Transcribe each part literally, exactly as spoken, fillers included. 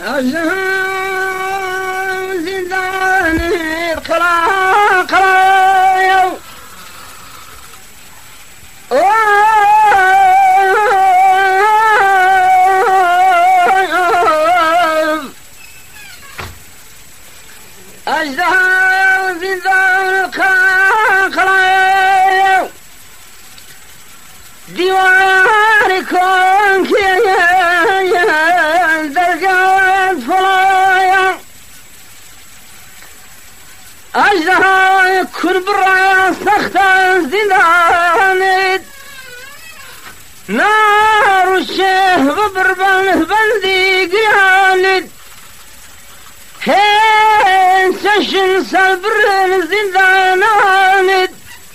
أجهم زنداني قرا قرا أجهم زنداني قرا قرا ديوانكم كي أجدها كل برا سختا زندانت نار الشيه بربان بندي قيانت هين سشن سالبرن زندانانت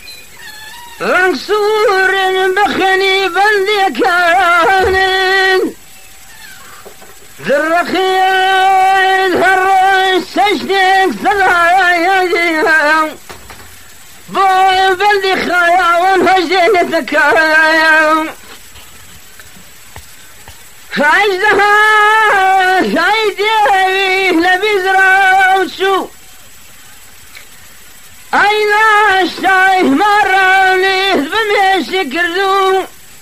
رنسور بخني بندي كانت ذرخيان هرش سشنك سلايا بوي بلدي خايا ونهجينتك عجزها عيدي لبزرا وشو أين الشايه مراني بمشي كردو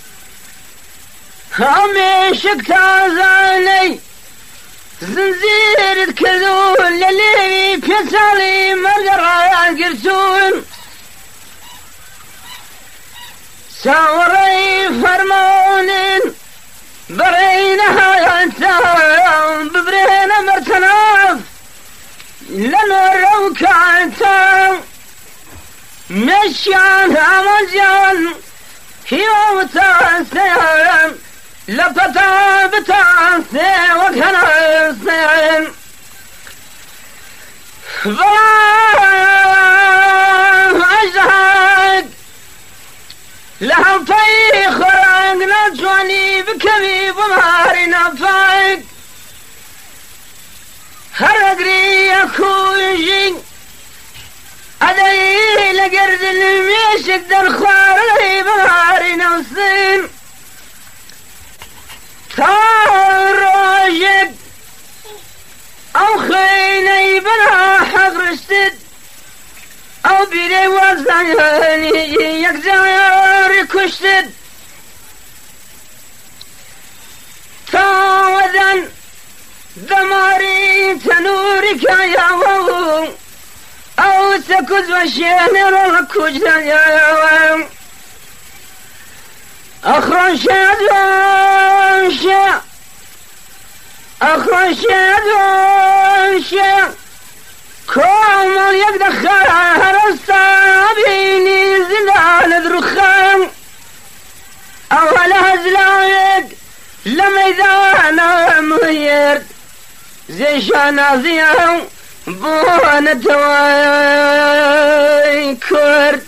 همشك تازاني زنزير الكذول اللي بيسالي مرقرا قرسون ساوري فرمونين برينها ينتام ببرينا مرتناف لنرو كعنتام مشيان عمجان هيوتا سيان لبتا بتانسي وكنا سين فلان أجهد لهم طيخ رانقنا جواني بكبي بمهارنا فايق هرقري يكوشي أدري لقرد الميشك درخواري بمهارنا وسين تارجك أو خيني بلا حق رشتد أو بيري وزني يكزاري كشتد تاوذن دماري تنورك يا وو أو سكز وشيني رلكوش يا وو أخرج أدوانشا أخرج أدوانشا كومل يقدخل هرستابيني زلال درخان أول هزلايك لما إذا أنا مهيرت زي شانازيهم بوانا تواي كورت